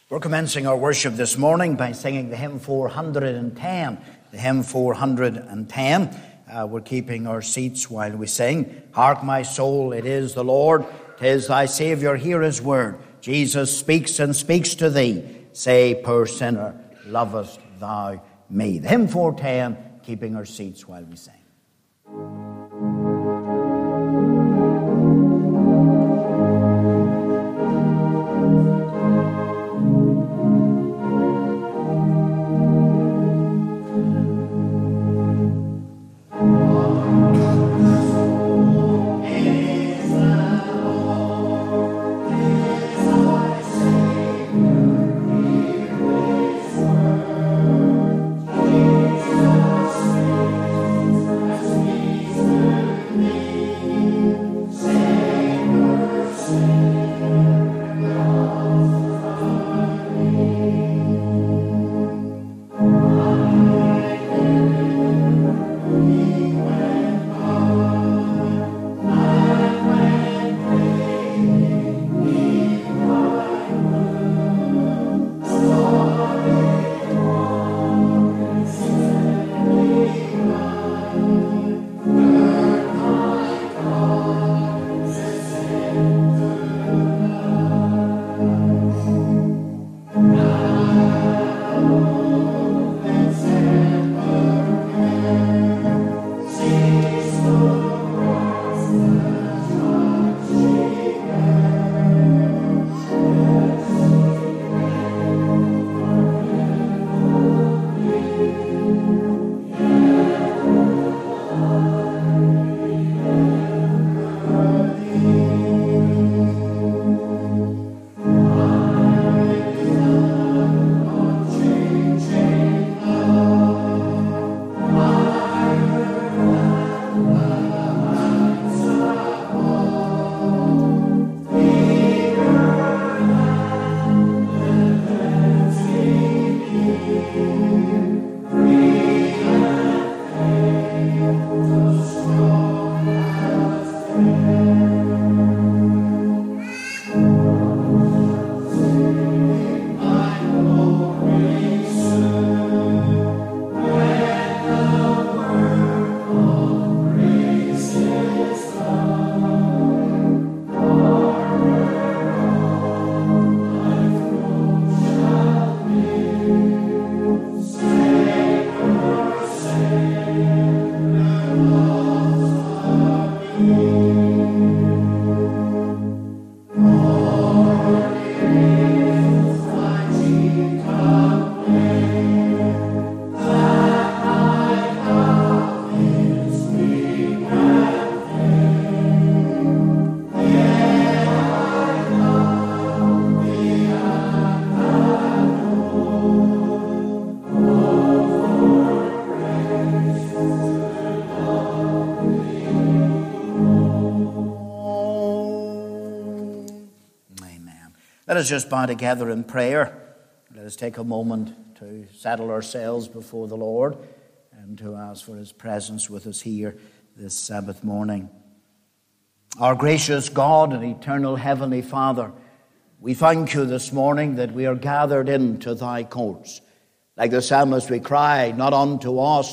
We're commencing our worship this morning by singing the hymn 410. The hymn 410. We're keeping our seats while we sing. Hark, my soul, it is the Lord. 'Tis thy Saviour, hear his word. Jesus speaks and speaks to thee. Say, poor sinner, lovest thou me? The hymn 410, keeping our seats while we sing. Let us just bow together in prayer. Let us take a moment to settle ourselves before the Lord and to ask for his presence with us here this Sabbath morning. Our gracious God and eternal Heavenly Father, we thank you this morning that we are gathered into thy courts. Like the psalmist we cry, not unto us,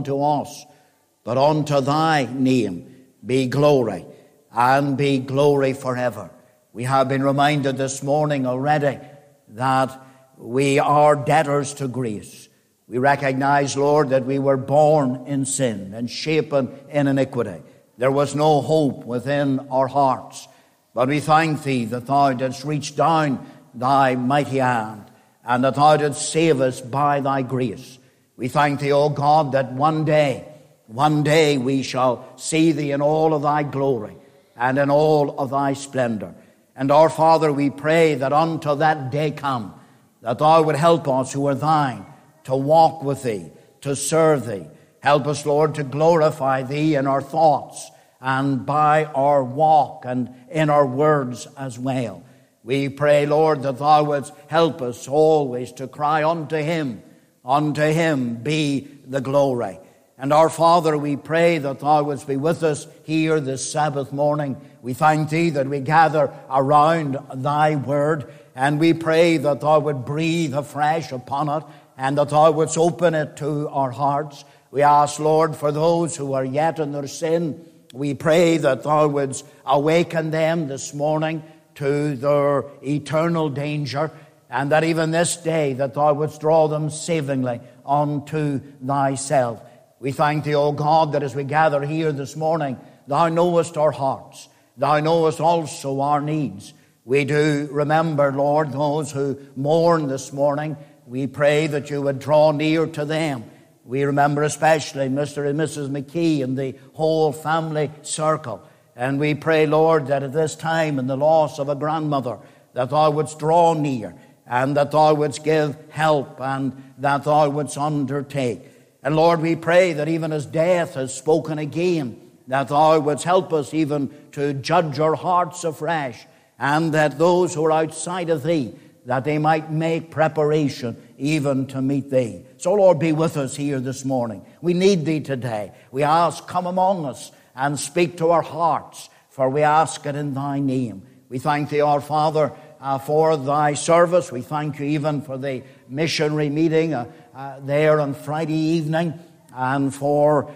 but unto thy name be glory and be glory forever. We have been reminded this morning already that we are debtors to grace. We recognize, Lord, that we were born in sin and shapen in iniquity. There was no hope within our hearts. But we thank thee that thou didst reach down thy mighty hand and that thou didst save us by thy grace. We thank thee, O God, that one day we shall see thee in all of thy glory and in all of thy splendor. And our Father, we pray that until that day come, that thou would help us who are thine to walk with thee, to serve thee. Help us, Lord, to glorify thee in our thoughts and by our walk and in our words as well. We pray, Lord, that thou wouldst help us always to cry unto him be the glory. And our Father, we pray that thou wouldst be with us here this Sabbath morning. We thank thee that we gather around thy word, and we pray that thou would breathe afresh upon it, and that thou wouldst open it to our hearts. We ask, Lord, for those who are yet in their sin, we pray that thou wouldst awaken them this morning to their eternal danger, and that even this day that thou wouldst draw them savingly unto thyself. We thank thee, O God, that as we gather here this morning, thou knowest our hearts. Thou knowest also our needs. We do remember, Lord, those who mourn this morning. We pray that you would draw near to them. We remember especially Mr. and Mrs. McKee and the whole family circle. And we pray, Lord, that at this time in the loss of a grandmother, that thou wouldst draw near, and that thou wouldst give help, and that thou wouldst undertake. And Lord, we pray that even as death has spoken again, that thou wouldst help us even to judge our hearts afresh, and that those who are outside of thee, that they might make preparation even to meet thee. So Lord, be with us here this morning. We need thee today. We ask, come among us and speak to our hearts, for we ask it in thy name. We thank thee, our Father, for thy service. We thank you even for the missionary meeting there on Friday evening, and for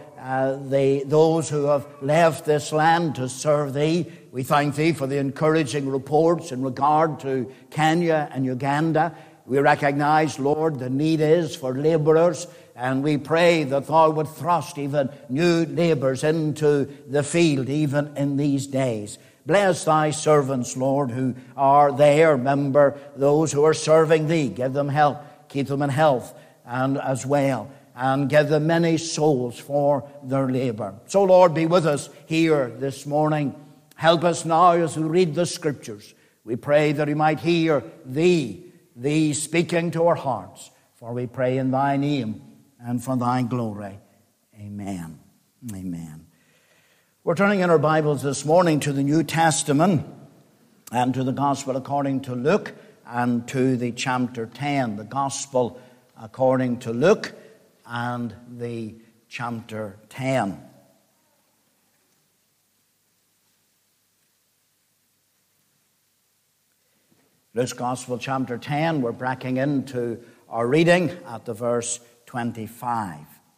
those who have left this land to serve thee. We thank thee for the encouraging reports in regard to Kenya and Uganda. We recognize, Lord, the need is for laborers, and we pray that thou would thrust even new laborers into the field even in these days. Bless thy servants, Lord, who are there. Remember those who are serving thee. Give them help. Keep them in health and as well. And give them many souls for their labor. So, Lord, be with us here this morning. Help us now as we read the Scriptures. We pray that we might hear thee speaking to our hearts. For we pray in thy name and for thy glory. Amen. Amen. We're turning in our Bibles this morning to the New Testament and to the Gospel according to Luke and to the chapter 10. The Gospel according to Luke and the chapter 10. Luke's Gospel chapter 10, we're breaking into our reading at the verse 25.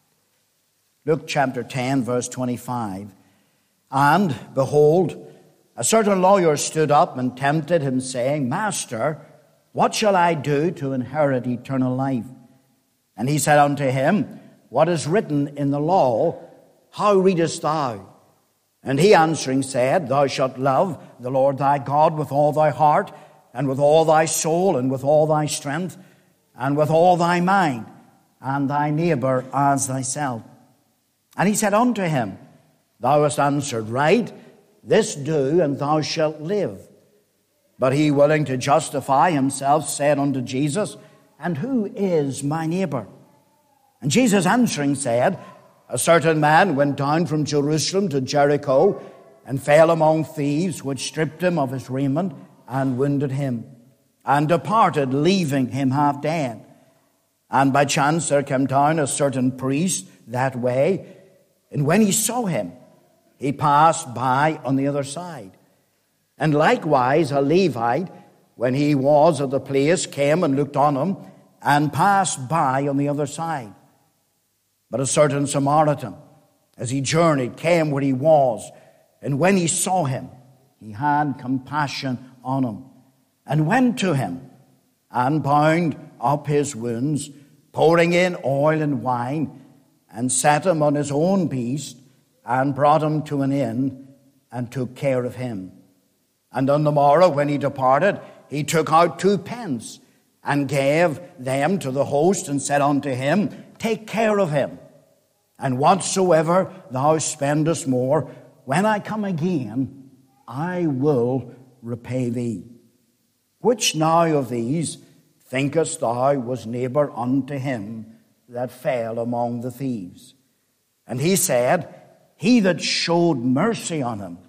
Luke chapter 10, verse 25. And, behold, a certain lawyer stood up and tempted him, saying, Master, what shall I do to inherit eternal life? And he said unto him, What is written in the law? How readest thou? And he answering said, Thou shalt love the Lord thy God with all thy heart, and with all thy soul, and with all thy strength, and with all thy mind, and thy neighbor as thyself. And he said unto him, Thou hast answered right, this do, and thou shalt live. But he, willing to justify himself, said unto Jesus, And who is my neighbor? And Jesus answering said, A certain man went down from Jerusalem to Jericho, and fell among thieves, which stripped him of his raiment, and wounded him, and departed, leaving him half dead. And by chance there came down a certain priest that way, and when he saw him, he passed by on the other side. And likewise a Levite, when he was at the place, came and looked on him, and passed by on the other side. But a certain Samaritan, as he journeyed, came where he was, and when he saw him, he had compassion on him, and went to him, and bound up his wounds, pouring in oil and wine, and set him on his own beast, and brought him to an inn, and took care of him. And on the morrow, when he departed, he took out 2 pence, and gave them to the host, and said unto him, Take care of him, and whatsoever thou spendest more, when I come again, I will repay thee. Which now of these thinkest thou was neighbor unto him that fell among the thieves? And he said, He that showed mercy on him.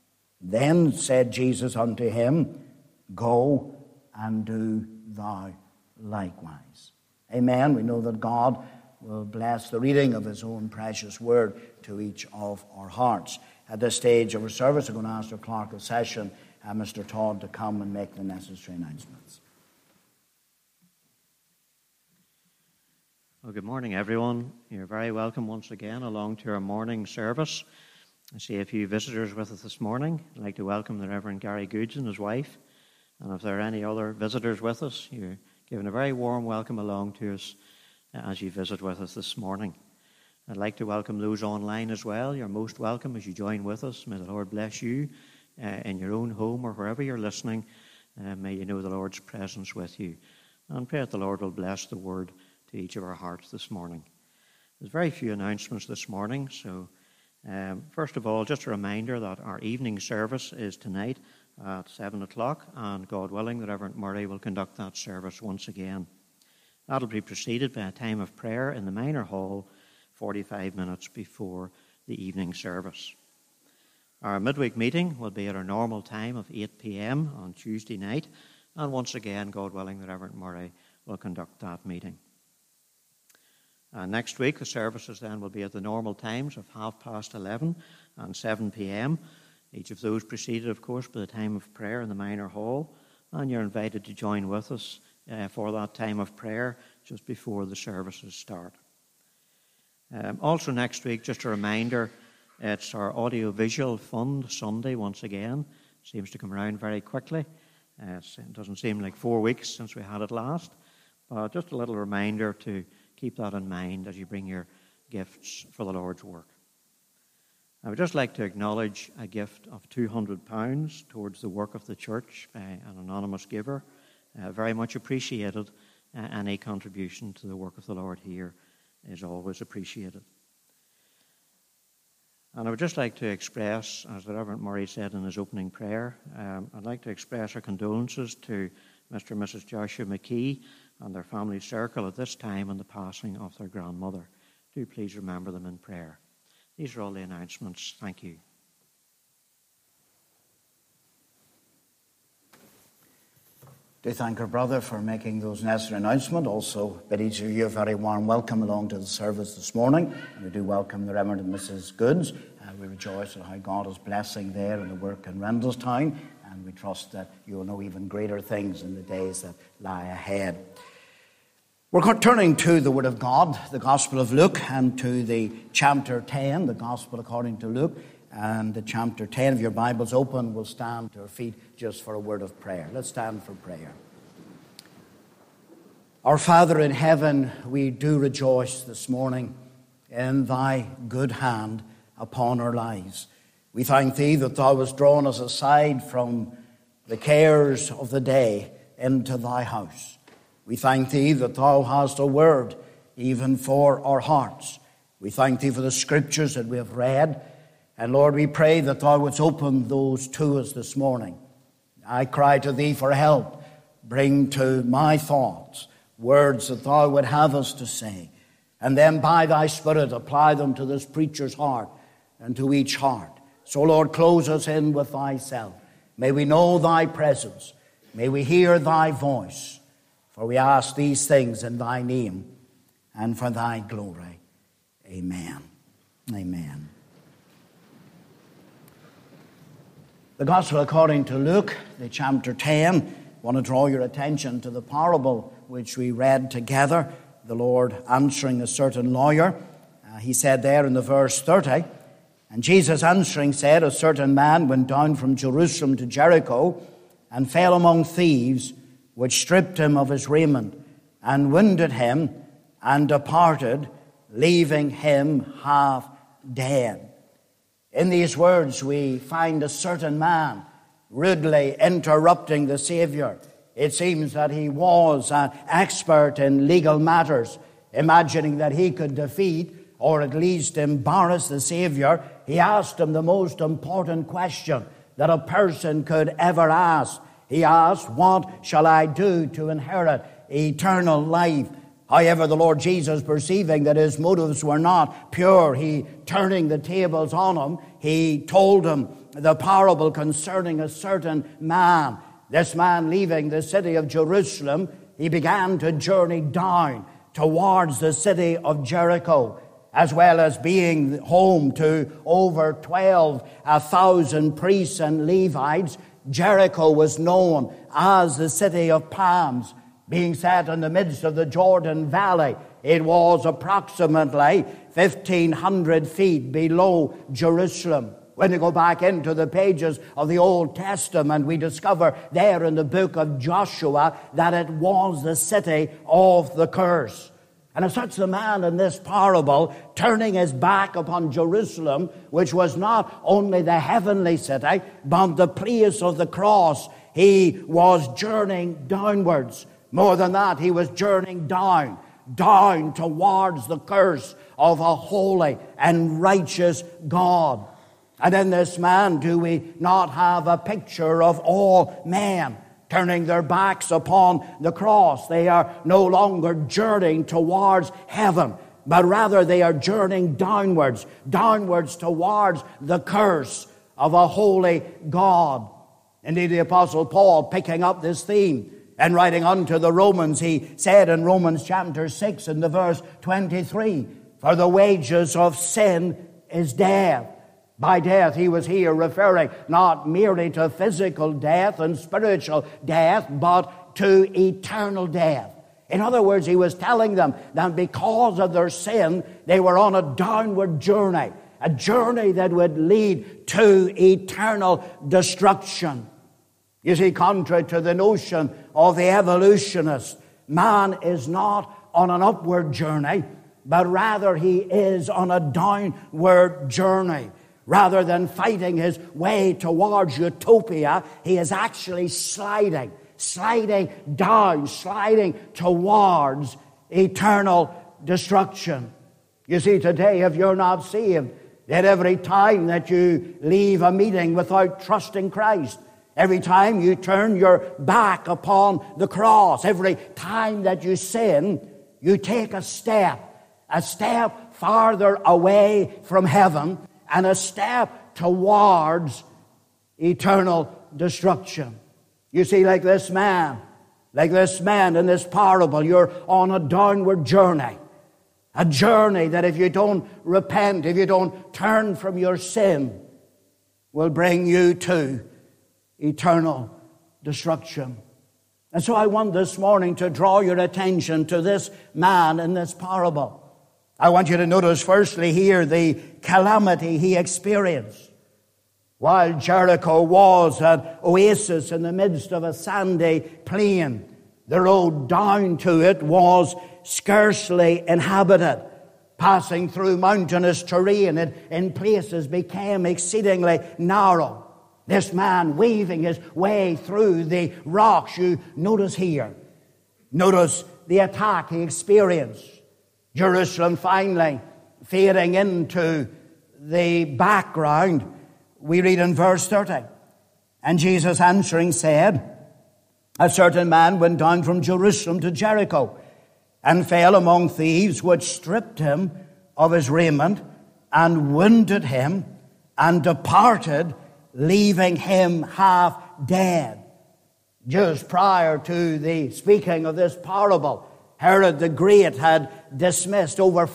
Then said Jesus unto him, Go and do thou likewise. Amen. We know that God will bless the reading of his own precious word to each of our hearts. At this stage of our service, I'm going to ask our clerk of session, Mr. Todd, to come and make the necessary announcements. Well, good morning, everyone. You're very welcome once again along to our morning service. I see a few visitors with us this morning. I'd like to welcome the Reverend Gary Goods and his wife. And if there are any other visitors with us, you're given a very warm welcome along to us as you visit with us this morning. I'd like to welcome those online as well. You're most welcome as you join with us. May the Lord bless you in your own home or wherever you're listening. May you know the Lord's presence with you. And pray that the Lord will bless the word to each of our hearts this morning. There's very few announcements this morning, so first of all, just a reminder that our evening service is tonight at 7 o'clock, and God willing, the Reverend Murray will conduct that service once again. That'll be preceded by a time of prayer in the minor hall 45 minutes before the evening service. Our midweek meeting will be at our normal time of 8 p.m. on Tuesday night, and once again, God willing, the Reverend Murray will conduct that meeting. Next week, the services then will be at the normal times of 11:30 and 7 p.m. Each of those preceded, of course, by the time of prayer in the minor hall, and you're invited to join with us for that time of prayer just before the services start. Also next week, just a reminder, it's our Audiovisual Fund Sunday once again. It seems to come around very quickly. It doesn't seem like 4 weeks since we had it last, but just a little reminder to keep that in mind as you bring your gifts for the Lord's work. I would just like to acknowledge a gift of £200 towards the work of the church by an anonymous giver. Very much appreciated. Any contribution to the work of the Lord here is always appreciated. And I would just like to express, as the Reverend Murray said in his opening prayer, I'd like to express our condolences to Mr. and Mrs. Joshua McKee and their family circle at this time in the passing of their grandmother. Do please remember them in prayer. These are all the announcements. Thank you. Do thank our brother for making those necessary announcements. Also, bid each of you a very warm welcome along to the service this morning. And we do welcome the Reverend and Mrs. Goods. We rejoice at how God is blessing there in the work in Rendlesham. And we trust that you will know even greater things in the days that lie ahead. We're turning to the Word of God, the Gospel of Luke, and to the chapter 10, the Gospel according to Luke. And the chapter 10, if your Bible's open, we'll stand to our feet just for a word of prayer. Let's stand for prayer. Our Father in heaven, we do rejoice this morning in thy good hand upon our lives. We thank thee that thou hast drawn us aside from the cares of the day into thy house. We thank thee that thou hast a word even for our hearts. We thank thee for the scriptures that we have read. And Lord, we pray that thou wouldst open those to us this morning. I cry to thee for help. Bring to my thoughts words that thou would have us to say. And then by thy Spirit apply them to this preacher's heart and to each heart. So Lord, close us in with thyself. May we know thy presence. May we hear thy voice. For we ask these things in thy name and for thy glory. Amen. Amen. The Gospel according to Luke, the chapter 10. I want to draw your attention to the parable which we read together. The Lord answering a certain lawyer. He said there in the verse 30, and Jesus answering said, a certain man went down from Jerusalem to Jericho and fell among thieves, which stripped him of his raiment and wounded him and departed, leaving him half dead. In these words, we find a certain man rudely interrupting the Savior. It seems that he was an expert in legal matters, imagining that he could defeat or at least embarrass the Savior. He asked him the most important question that a person could ever ask. He asked, what shall I do to inherit eternal life? However, the Lord Jesus, perceiving that his motives were not pure, he, turning the tables on him, he told him the parable concerning a certain man. This man, leaving the city of Jerusalem, he began to journey down towards the city of Jericho, as well as being home to over 12,000 priests and Levites. Jericho was known as the city of palms, being set in the midst of the Jordan Valley. It was approximately 1,500 feet below Jerusalem. When you go back into the pages of the Old Testament, we discover there in the book of Joshua that it was the city of the curse. And as such, the man in this parable, turning his back upon Jerusalem, which was not only the heavenly city, but the place of the cross, he was journeying downwards. More than that, he was journeying down towards the curse of a holy and righteous God. And in this man, do we not have a picture of all men turning their backs upon the cross? They are no longer journeying towards heaven, but rather they are journeying downwards towards the curse of a holy God. Indeed, the Apostle Paul, picking up this theme and writing unto the Romans, he said in Romans chapter 6 and the verse 23, "For the wages of sin is death." By death, he was here referring not merely to physical death and spiritual death, but to eternal death. In other words, he was telling them that because of their sin, they were on a downward journey, a journey that would lead to eternal destruction. You see, contrary to the notion of the evolutionists, man is not on an upward journey, but rather he is on a downward journey. Rather than fighting his way towards utopia, he is actually sliding down, sliding towards eternal destruction. You see, today, if you're not saved, that every time that you leave a meeting without trusting Christ, every time you turn your back upon the cross, every time that you sin, you take a step farther away from heaven, and a step towards eternal destruction. You see, like this man in this parable, you're on a downward journey. A journey that if you don't repent, if you don't turn from your sin, will bring you to eternal destruction. And so I want this morning to draw your attention to this man in this parable. I want you to notice firstly here the calamity he experienced. While Jericho was an oasis in the midst of a sandy plain, the road down to it was scarcely inhabited. Passing through mountainous terrain, it in places became exceedingly narrow. This man weaving his way through the rocks, you notice here. Notice the attack he experienced. Jerusalem finally fading into the background. We read in verse 30, "And Jesus answering said, A certain man went down from Jerusalem to Jericho, and fell among thieves, which stripped him of his raiment, and wounded him, and departed, leaving him half dead." Just prior to the speaking of this parable, Herod the Great had dismissed over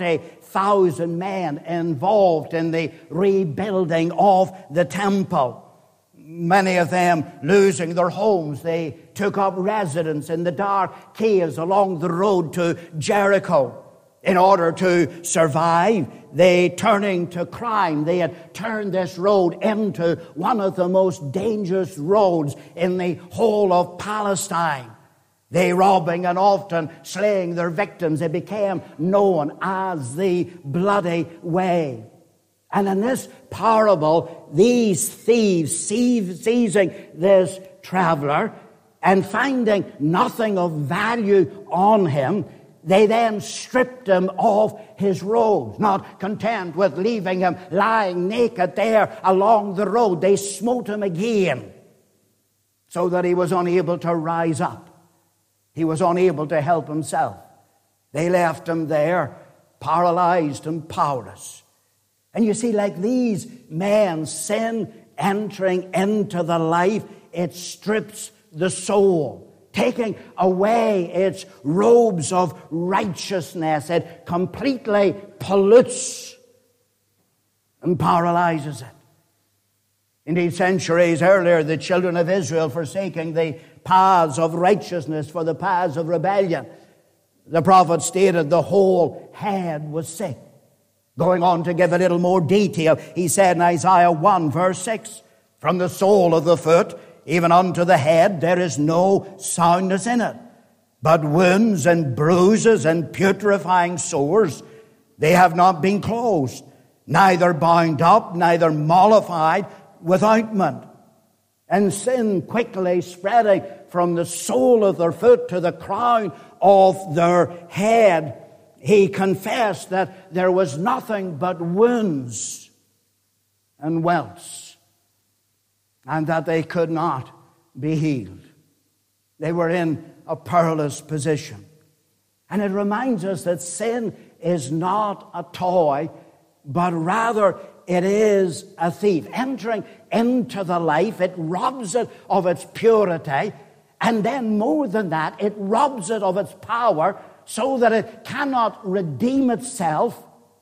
40,000 men involved in the rebuilding of the temple. Many of them losing their homes. They took up residence in the dark caves along the road to Jericho. In order to survive, they turning to crime. They had turned this road into one of the most dangerous roads in the whole of Palestine. They robbing and often slaying their victims. It became known as the Bloody Way. And in this parable, these thieves seizing this traveler and finding nothing of value on him, they then stripped him of his robes. Not content with leaving him lying naked there along the road, they smote him again so that he was unable to rise up. He was unable to help himself. They left him there, paralyzed and powerless. And you see, like these men, sin entering into the life, it strips the soul, taking away its robes of righteousness. It completely pollutes and paralyzes it. Indeed, centuries earlier, the children of Israel, forsaking the paths of righteousness for the paths of rebellion, the prophet stated the whole head was sick. Going on to give a little more detail, he said in Isaiah 1, verse 6, from the sole of the foot even unto the head there is no soundness in it, but wounds and bruises and putrefying sores, they have not been closed, neither bound up, neither mollified with ointment. And sin quickly spreading from the sole of their foot to the crown of their head, he confessed that there was nothing but wounds and welts, and that they could not be healed. They were in a perilous position. And it reminds us that sin is not a toy, but rather it is a thief. Entering into the life, it robs it of its purity, and then more than that, it robs it of its power so that it cannot redeem itself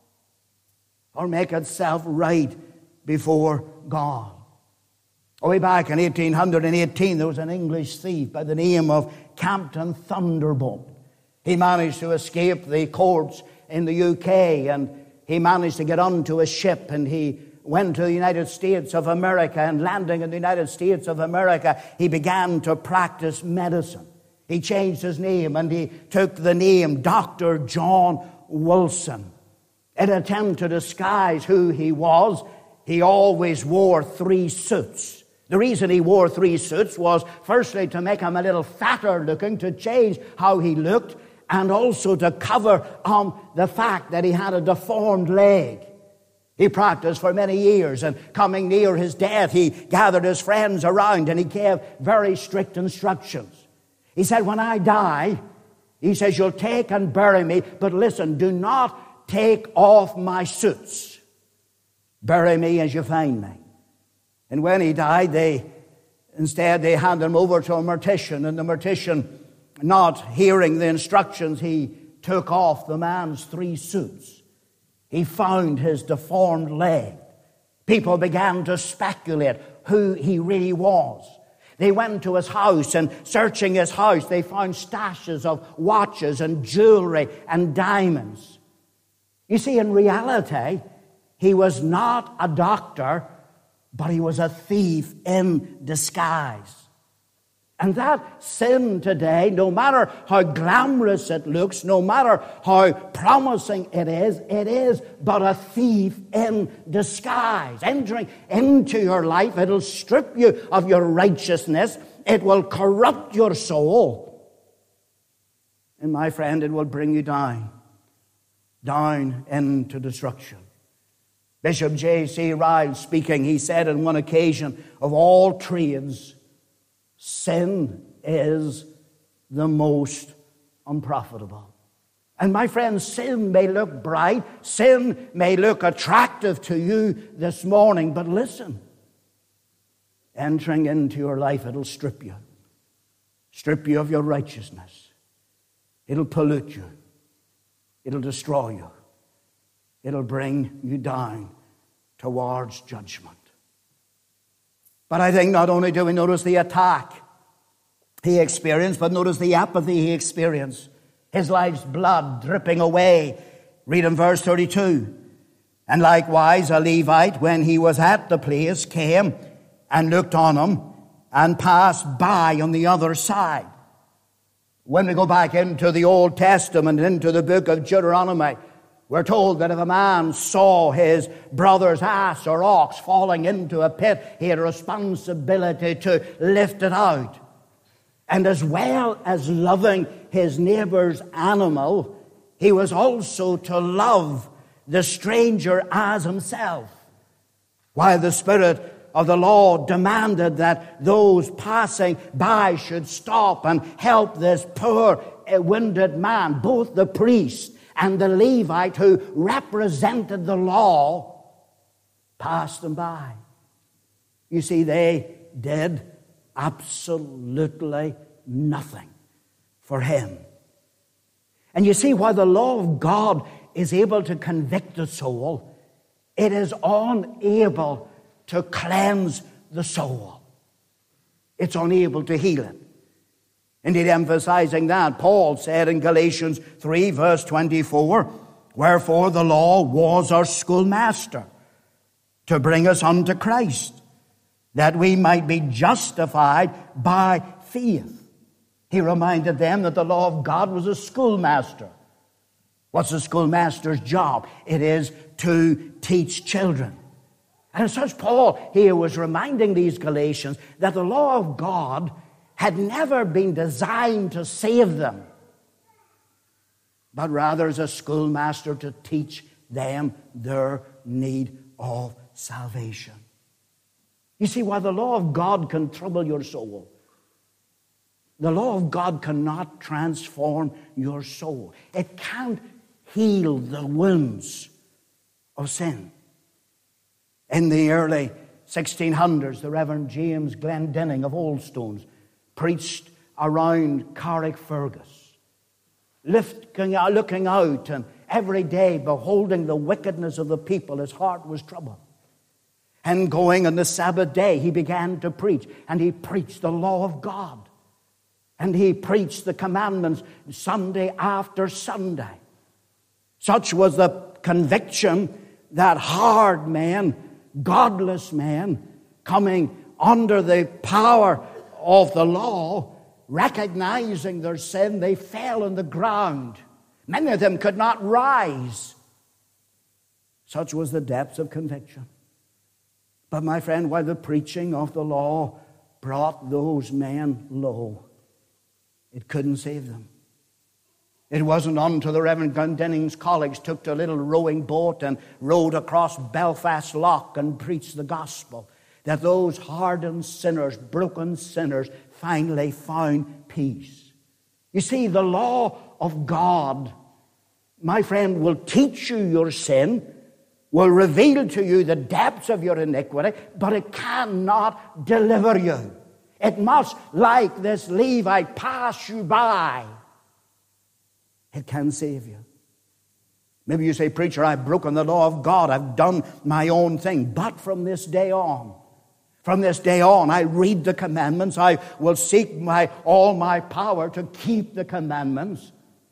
or make itself right before God. Way back in 1818, there was an English thief by the name of Captain Thunderbolt. He managed to escape the courts in the UK, and he managed to get onto a ship, and he went to the United States of America, and landing in the United States of America, he began to practice medicine. He changed his name, and he took the name Dr. John Wilson. In an attempt to disguise who he was, he always wore 3 suits. The reason he wore 3 suits was, firstly, to make him a little fatter looking, to change how he looked, and also to cover the fact that he had a deformed leg. He practiced for many years, and coming near his death, he gathered his friends around, and he gave very strict instructions. He said, when I die, he says, you'll take and bury me, but listen, do not take off my suits. Bury me as you find me. And when he died, they handed him over to a mortician, and the mortician, not hearing the instructions, he took off the man's 3 suits. He found his deformed leg. People began to speculate who he really was. They went to his house, and searching his house, they found stashes of watches and jewelry and diamonds. You see, in reality, he was not a doctor, but he was a thief in disguise. And that sin today, no matter how glamorous it looks, no matter how promising it is but a thief in disguise. Entering into your life, it'll strip you of your righteousness. It will corrupt your soul. And my friend, it will bring you down into destruction. Bishop J.C. Ryle speaking, he said on one occasion, of all trades, sin is the most unprofitable. And my friends, sin may look bright, sin may look attractive to you this morning, but listen, entering into your life, it'll strip you of your righteousness. It'll pollute you. It'll destroy you. It'll bring you down towards judgment. But I think not only do we notice the attack he experienced, but notice the apathy he experienced. His life's blood dripping away. Read in verse 32. And likewise a Levite, when he was at the place, came and looked on him and passed by on the other side. When we go back into the Old Testament, into the book of Deuteronomy, we're told that if a man saw his brother's ass or ox falling into a pit, he had a responsibility to lift it out. And as well as loving his neighbor's animal, he was also to love the stranger as himself. While the Spirit of the Lord demanded that those passing by should stop and help this poor, wounded man, both the priest and the Levite who represented the law, passed them by. You see, they did absolutely nothing for him. And you see, while the law of God is able to convict the soul, it is unable to cleanse the soul. It's unable to heal it. Indeed, emphasizing that, Paul said in Galatians 3, verse 24, "Wherefore the law was our schoolmaster, to bring us unto Christ, that we might be justified by faith." He reminded them that the law of God was a schoolmaster. What's a schoolmaster's job? It is to teach children. And as such, Paul here was reminding these Galatians that the law of God had never been designed to save them, but rather as a schoolmaster to teach them their need of salvation. You see, while the law of God can trouble your soul, the law of God cannot transform your soul. It can't heal the wounds of sin. In the early 1600s, the Reverend James Glendinning of Oldstones preached around Carrickfergus, looking out and every day beholding the wickedness of the people. His heart was troubled. And going on the Sabbath day, he began to preach, and he preached the law of God. And he preached the commandments Sunday after Sunday. Such was the conviction that hard men, godless men, coming under the power of the law, recognizing their sin, they fell on the ground. Many of them could not rise. Such was the depths of conviction. But my friend, while the preaching of the law brought those men low, it couldn't save them. It wasn't until the Reverend Glendinning's colleagues took to a little rowing boat and rowed across Belfast Lough and preached the gospel that those hardened sinners, broken sinners, finally found peace. You see, the law of God, my friend, will teach you your sin, will reveal to you the depths of your iniquity, but it cannot deliver you. It must, like this Levite, pass you by. It can save you. Maybe you say, "Preacher, I've broken the law of God. I've done my own thing." But from this day on, I read the commandments. I will seek all my power to keep the commandments.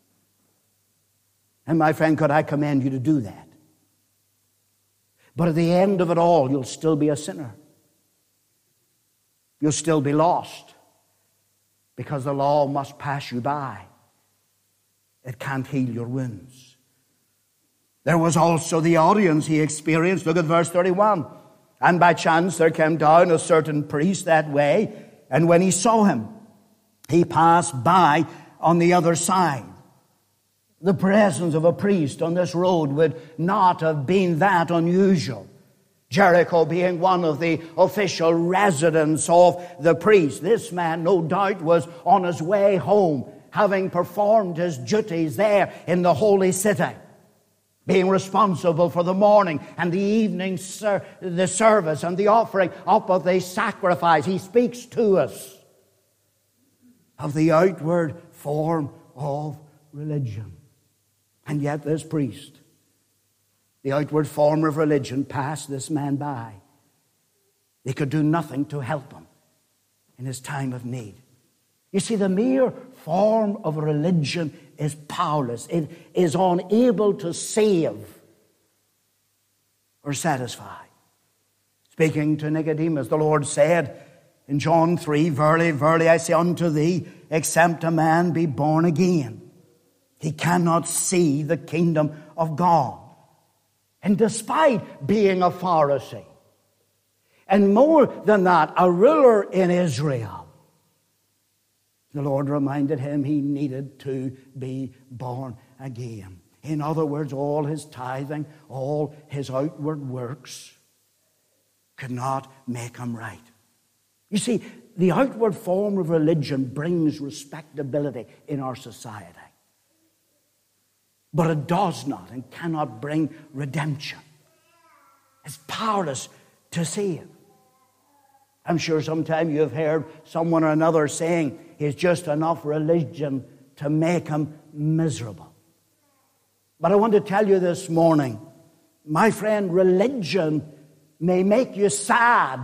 And my friend, could I commend you to do that? But at the end of it all, you'll still be a sinner. You'll still be lost, because the law must pass you by. It can't heal your wounds. There was also the audience he experienced. Look at verse 31. "And by chance there came down a certain priest that way, and when he saw him, he passed by on the other side." The presence of a priest on this road would not have been that unusual. Jericho being one of the official residents of the priest. This man, no doubt, was on his way home, having performed his duties there in the holy city, being responsible for the morning and the evening the service and the offering up of the sacrifice. He speaks to us of the outward form of religion. And yet this priest, the outward form of religion, passed this man by. They could do nothing to help him in his time of need. You see, the mere form of religion is powerless. It is unable to save or satisfy. Speaking to Nicodemus, the Lord said in John 3, "Verily, verily, I say unto thee, except a man be born again, he cannot see the kingdom of God." And despite being a Pharisee, and more than that, a ruler in Israel, the Lord reminded him he needed to be born again. In other words, all his tithing, all his outward works could not make him right. You see, the outward form of religion brings respectability in our society. But it does not and cannot bring redemption. It's powerless to save. I'm sure sometime you have heard someone or another saying it's just enough religion to make him miserable. But I want to tell you this morning, my friend, religion may make you sad,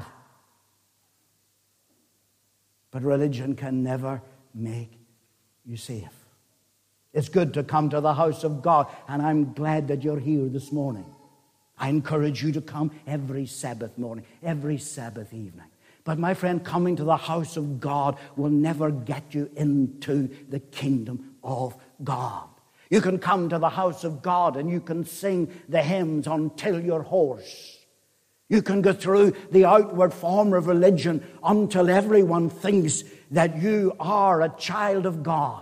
but religion can never make you safe. It's good to come to the house of God, and I'm glad that you're here this morning. I encourage you to come every Sabbath morning, every Sabbath evening. But my friend, coming to the house of God will never get you into the kingdom of God. You can come to the house of God and you can sing the hymns until you're hoarse. You can go through the outward form of religion until everyone thinks that you are a child of God.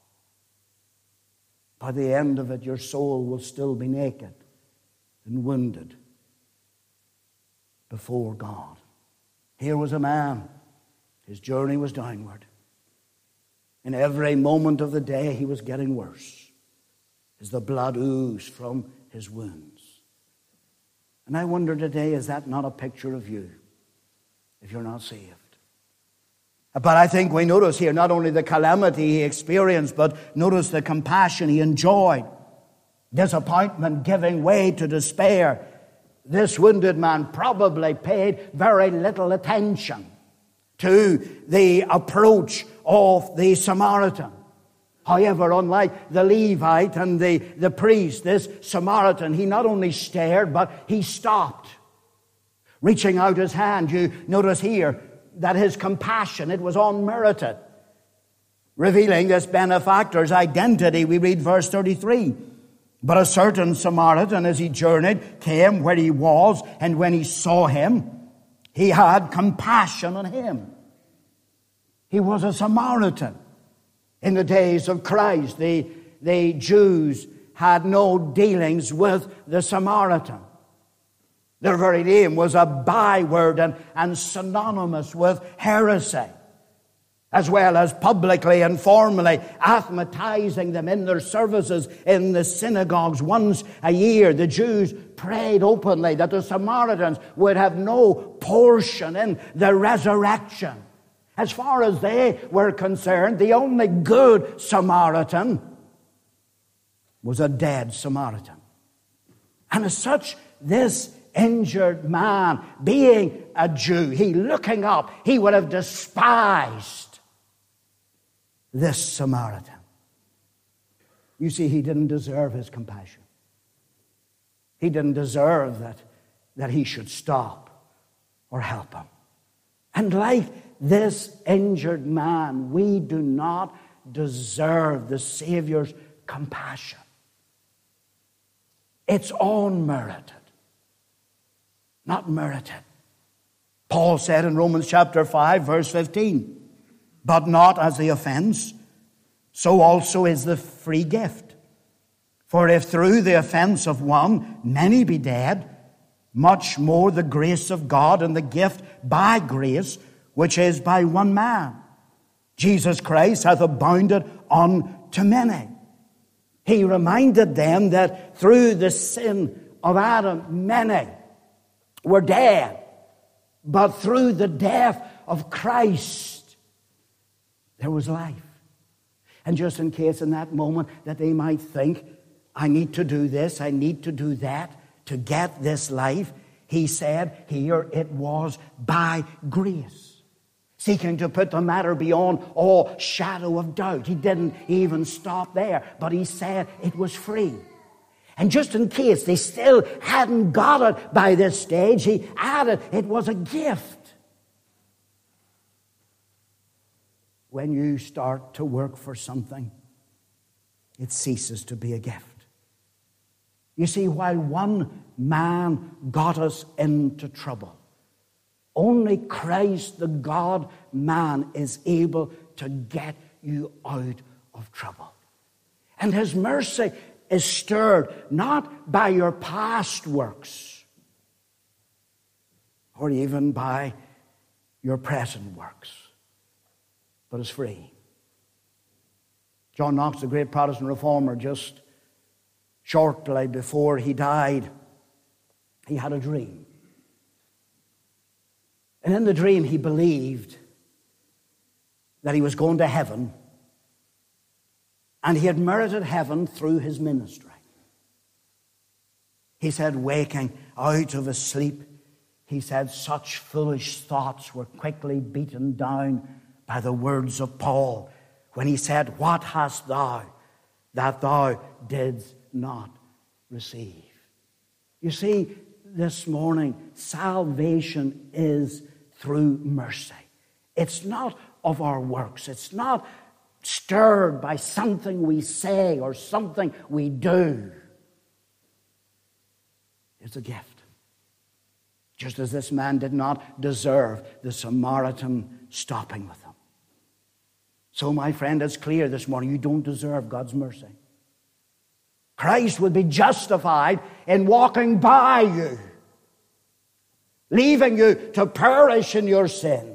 By the end of it, your soul will still be naked and wounded before God. Here was a man. His journey was downward. In every moment of the day, he was getting worse as the blood oozed from his wounds. And I wonder today, is that not a picture of you if you're not saved? But I think we notice here not only the calamity he experienced, but notice the compassion he enjoyed. Disappointment giving way to despair. This wounded man probably paid very little attention to the approach of the Samaritan. However, unlike the Levite and the priest, this Samaritan, he not only stared, but he stopped. Reaching out his hand, you notice here that his compassion, it was unmerited. Revealing this benefactor's identity, we read verse 33. But a certain Samaritan, as he journeyed, came where he was, and when he saw him, he had compassion on him. He was a Samaritan. In the days of Christ, the Jews had no dealings with the Samaritan. Their very name was a byword and synonymous with heresy, as well as publicly and formally anathematizing them in their services in the synagogues once a year. The Jews prayed openly that the Samaritans would have no portion in the resurrection. As far as they were concerned, the only good Samaritan was a dead Samaritan. And as such, this injured man, being a Jew, he looking up, he would have despised this Samaritan. You see, he didn't deserve his compassion. He didn't deserve that he should stop or help him. And like this injured man, we do not deserve the Savior's compassion. It's unmerited, not merited. Paul said in Romans chapter 5, verse 15, but not as the offense, so also is the free gift. For if through the offense of one many be dead, much more the grace of God and the gift by grace, which is by one man, Jesus Christ, hath abounded unto many. He reminded them that through the sin of Adam, many were dead. But through the death of Christ, there was life. And just in case in that moment that they might think, I need to do this, I need to do that to get this life, he said here it was by grace. Seeking to put the matter beyond all shadow of doubt. He didn't even stop there, but he said it was free. And just in case they still hadn't got it by this stage, he added it was a gift. When you start to work for something, it ceases to be a gift. You see, while one man got us into trouble, only Christ, the God-man, is able to get you out of trouble. And his mercy is stirred not by your past works or even by your present works, but is free. John Knox, the great Protestant reformer, just shortly before he died, he had a dream. And in the dream, he believed that he was going to heaven, and he had merited heaven through his ministry. He said, waking out of his sleep, he said, such foolish thoughts were quickly beaten down by the words of Paul when he said, what hast thou that thou didst not receive? You see, this morning, salvation is through mercy. It's not of our works. It's not stirred by something we say or something we do. It's a gift. Just as this man did not deserve the Samaritan stopping with him. So, my friend, it's clear this morning, you don't deserve God's mercy. Christ would be justified in walking by you, leaving you to perish in your sin.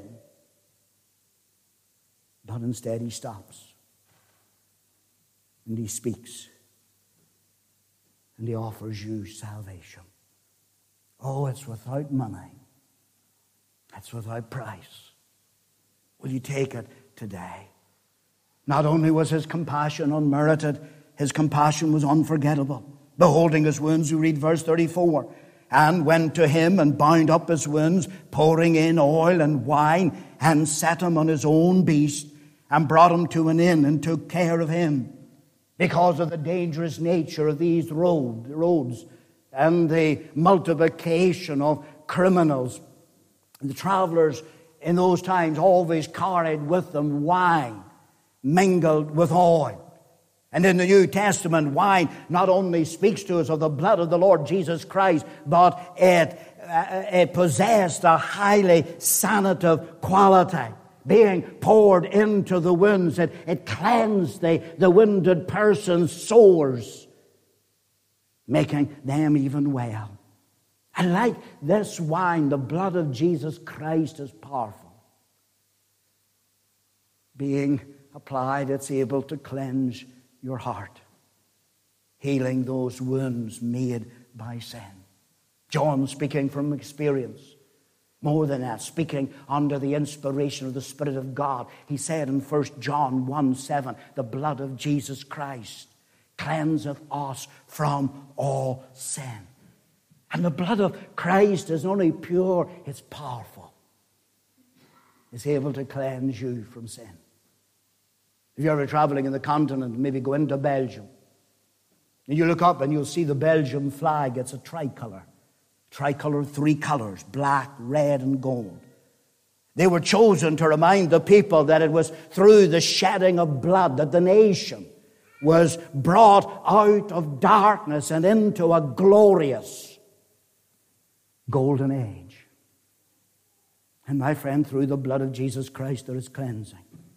But instead he stops and he speaks and he offers you salvation. Oh, it's without money. It's without price. Will you take it today? Not only was his compassion unmerited, his compassion was unforgettable. Beholding his wounds, we read verse 34, and went to him and bound up his wounds, pouring in oil and wine, and set him on his own beast, and brought him to an inn, and took care of him. Because of the dangerous nature of these roads, and the multiplication of criminals, the travelers in those times always carried with them wine mingled with oil. And in the New Testament, wine not only speaks to us of the blood of the Lord Jesus Christ, but it possessed a highly sanative quality. Being poured into the wounds, it cleansed the wounded person's sores, making them even well. And like this wine, the blood of Jesus Christ is powerful. Being applied, it's able to cleanse your heart, healing those wounds made by sin. John, speaking from experience, more than that, speaking under the inspiration of the Spirit of God, he said in 1 John 1:7, the blood of Jesus Christ cleanseth us from all sin. And the blood of Christ is not only pure, it's powerful. It's able to cleanse you from sin. If you're ever traveling in the continent, maybe go into Belgium, and you look up and you'll see the Belgian flag. It's a tricolor. Tricolor of three colors, black, red, and gold. They were chosen to remind the people that it was through the shedding of blood that the nation was brought out of darkness and into a glorious golden age. And my friend, through the blood of Jesus Christ, there is cleansing.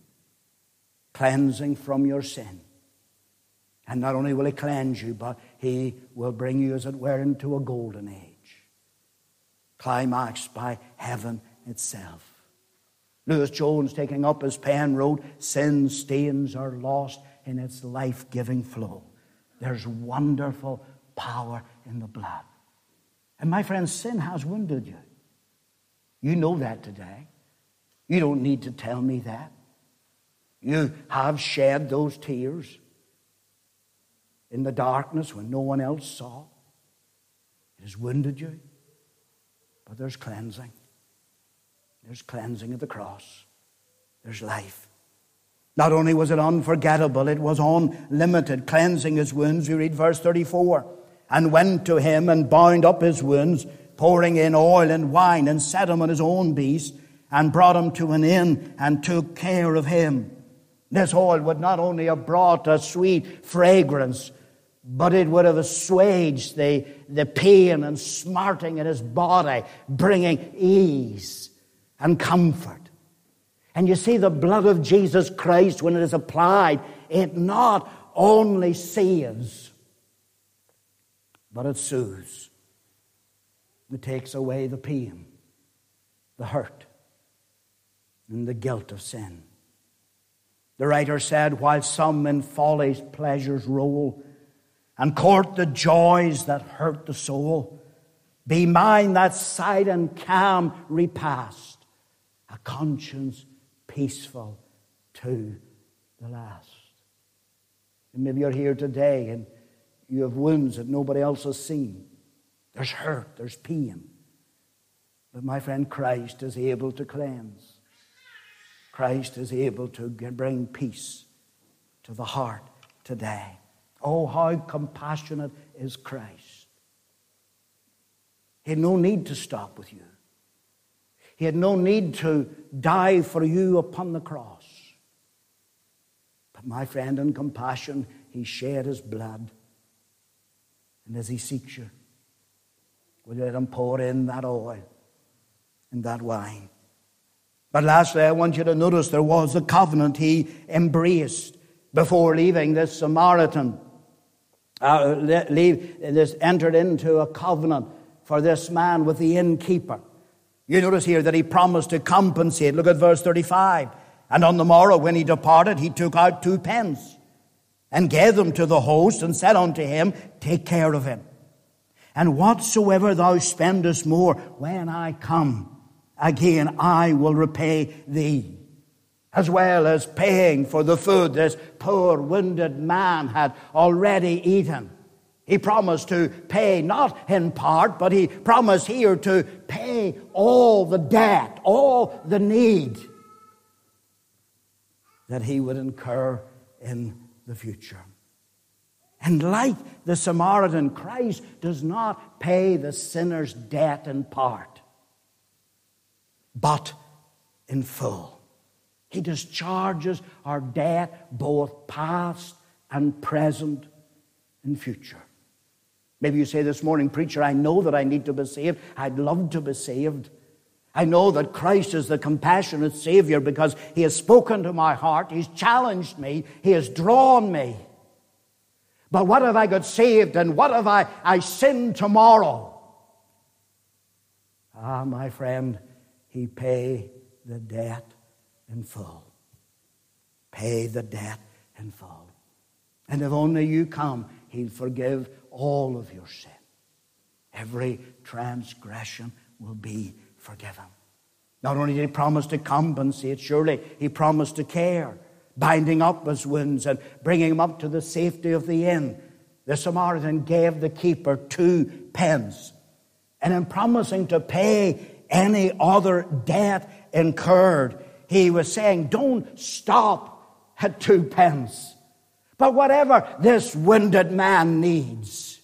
Cleansing from your sin. And not only will he cleanse you, but he will bring you, as it were, into a golden age. Climaxed by heaven itself. Lewis Jones, taking up his pen, wrote, "Sin's stains are lost in its life-giving flow. There's wonderful power in the blood." And my friend, sin has wounded you. You know that today. You don't need to tell me that. You have shed those tears in the darkness when no one else saw. It has wounded you. But there's cleansing. There's cleansing at the cross. There's life. Not only was it unforgettable, it was unlimited. Cleansing his wounds, we read verse 34. And went to him and bound up his wounds, pouring in oil and wine, and set him on his own beast, and brought him to an inn, and took care of him. This oil would not only have brought a sweet fragrance, but it would have assuaged the pain and smarting in his body, bringing ease and comfort. And you see, the blood of Jesus Christ, when it is applied, it not only saves, but it soothes. It takes away the pain, the hurt, and the guilt of sin. The writer said, while some in folly's pleasures roll, and court the joys that hurt the soul, be mine that silent calm repast, a conscience peaceful to the last. And maybe you're here today and you have wounds that nobody else has seen. There's hurt, there's pain. But my friend, Christ is able to cleanse. Christ is able to bring peace to the heart today. Oh, how compassionate is Christ. He had no need to stop with you. He had no need to die for you upon the cross. But my friend, in compassion, he shed his blood. And as he seeks you, will you let him pour in that oil and that wine? But lastly, I want you to notice there was a covenant he embraced before leaving this Samaritan. Entered into a covenant for this man with the innkeeper. You notice here that he promised to compensate. Look at verse 35. And on the morrow when he departed, he took out 2 pence and gave them to the host and said unto him, take care of him. And whatsoever thou spendest more, when I come again, I will repay thee. As well as paying for the food this poor wounded man had already eaten. He promised to pay, not in part, but he promised here to pay all the debt, all the need that he would incur in the future. And like the Samaritan, Christ does not pay the sinner's debt in part, but in full. He discharges our debt, both past and present and future. Maybe you say this morning, preacher, I know that I need to be saved. I'd love to be saved. I know that Christ is the compassionate Savior because he has spoken to my heart. He's challenged me. He has drawn me. But what if I got saved and what if I sinned tomorrow? Ah, my friend, he paid the debt in full. Pay the debt in full. And if only you come, he'll forgive all of your sin. Every transgression will be forgiven. Not only did he promise to compensate, surely he promised to care, binding up his wounds and bringing him up to the safety of the inn. The Samaritan gave the keeper 2 pence. And in promising to pay any other debt incurred, he was saying, don't stop at 2 pence. But whatever this wounded man needs,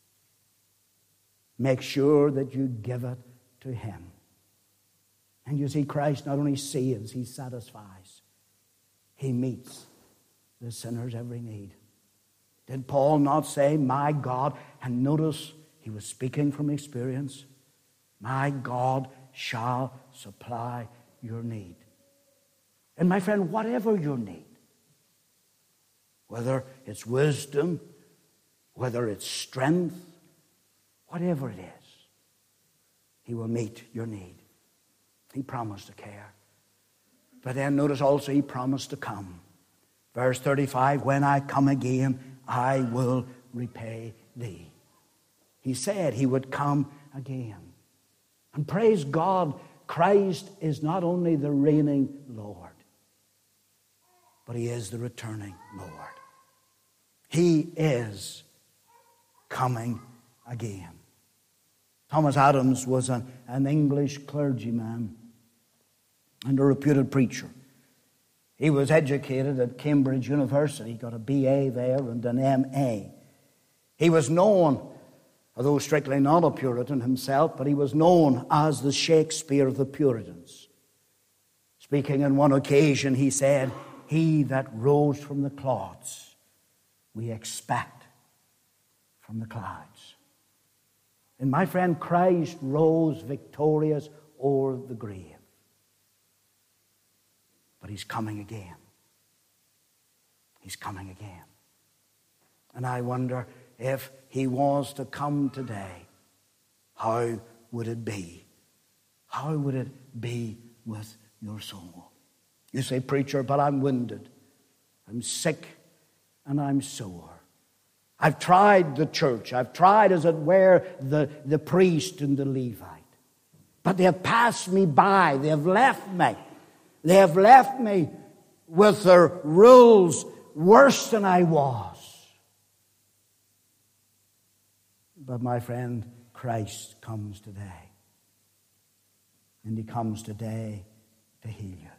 make sure that you give it to him. And you see, Christ not only saves, he satisfies. He meets the sinner's every need. Did Paul not say, my God, and notice he was speaking from experience, my God shall supply your need. And my friend, whatever your need, whether it's wisdom, whether it's strength, whatever it is, he will meet your need. He promised to care. But then notice also he promised to come. Verse 35, when I come again, I will repay thee. He said he would come again. And praise God, Christ is not only the reigning Lord, but he is the returning Lord. He is coming again. Thomas Adams was an English clergyman and a reputed preacher. He was educated at Cambridge University, got a BA there and an MA. He was known, although strictly not a Puritan himself, but he was known as the Shakespeare of the Puritans. Speaking on one occasion, he said, he that rose from the clods, we expect from the clouds. And my friend, Christ rose victorious o'er the grave. But he's coming again. He's coming again. And I wonder if he was to come today, how would it be? How would it be with your soul? You say, preacher, but I'm wounded. I'm sick and I'm sore. I've tried the church. I've tried, as it were, the priest and the Levite. But they have passed me by. They have left me. They have left me with their rules worse than I was. But my friend, Christ comes today. And he comes today to heal you.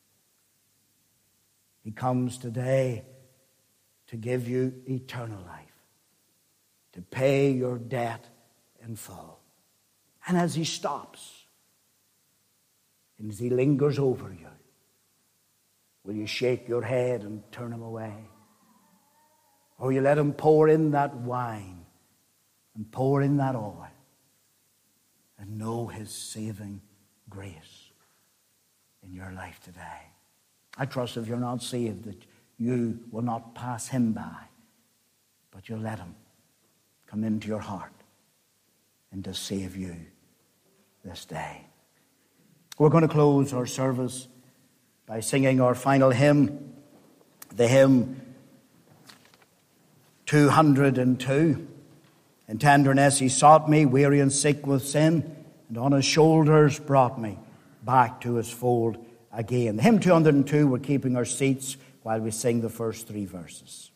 He comes today to give you eternal life, to pay your debt in full. And as he stops, and as he lingers over you, will you shake your head and turn him away? Or will you let him pour in that wine and pour in that oil and know his saving grace in your life today? I trust if you're not saved that you will not pass him by, but you'll let him come into your heart and to save you this day. We're going to close our service by singing our final hymn, the hymn 202. In tenderness he sought me, weary and sick with sin, and on his shoulders brought me back to his fold again. The hymn 202, we're keeping our seats while we sing the first three verses.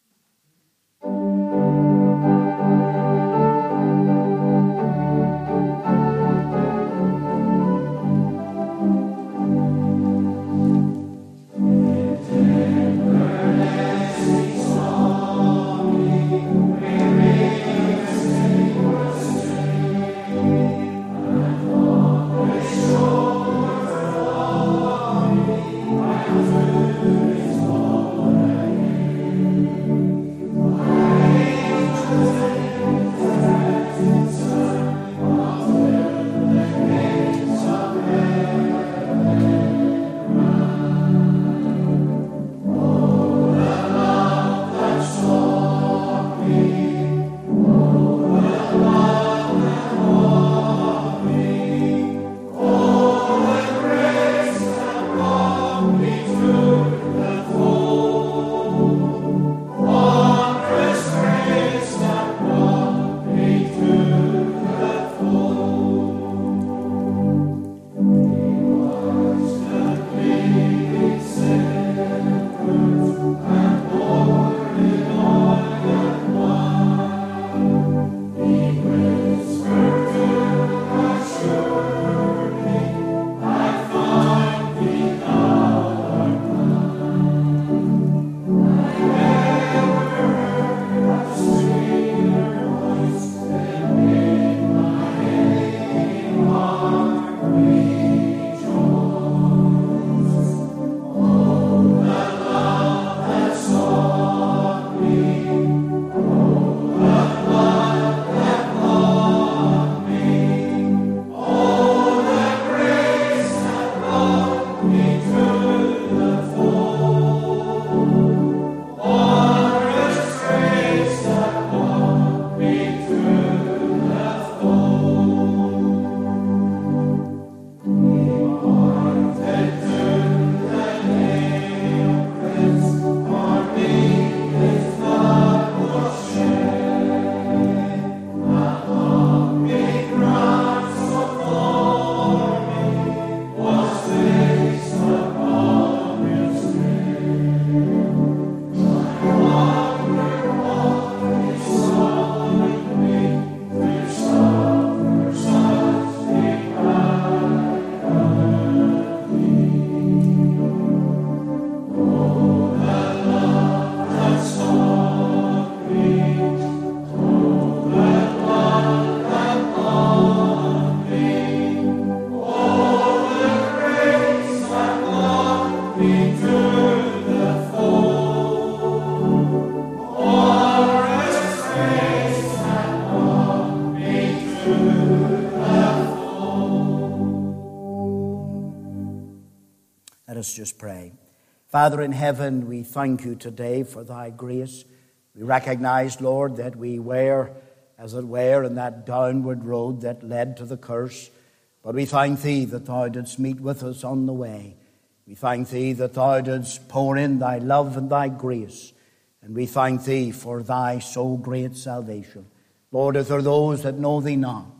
Let us just pray. Father in heaven, we thank you today for thy grace. We recognize, Lord, that we were, as it were, in that downward road that led to the curse. But we thank thee that thou didst meet with us on the way. We thank thee that thou didst pour in thy love and thy grace. And we thank thee for thy so great salvation. Lord, if there are those that know thee not,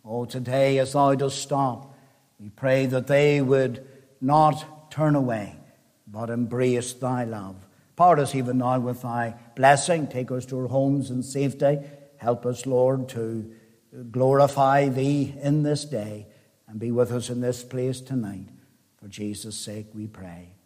Oh, today as thou dost stop, we pray that they would not turn away, but embrace thy love. Part us even now with thy blessing. Take us to our homes in safety. Help us, Lord, to glorify thee in this day and be with us in this place tonight. For Jesus' sake we pray.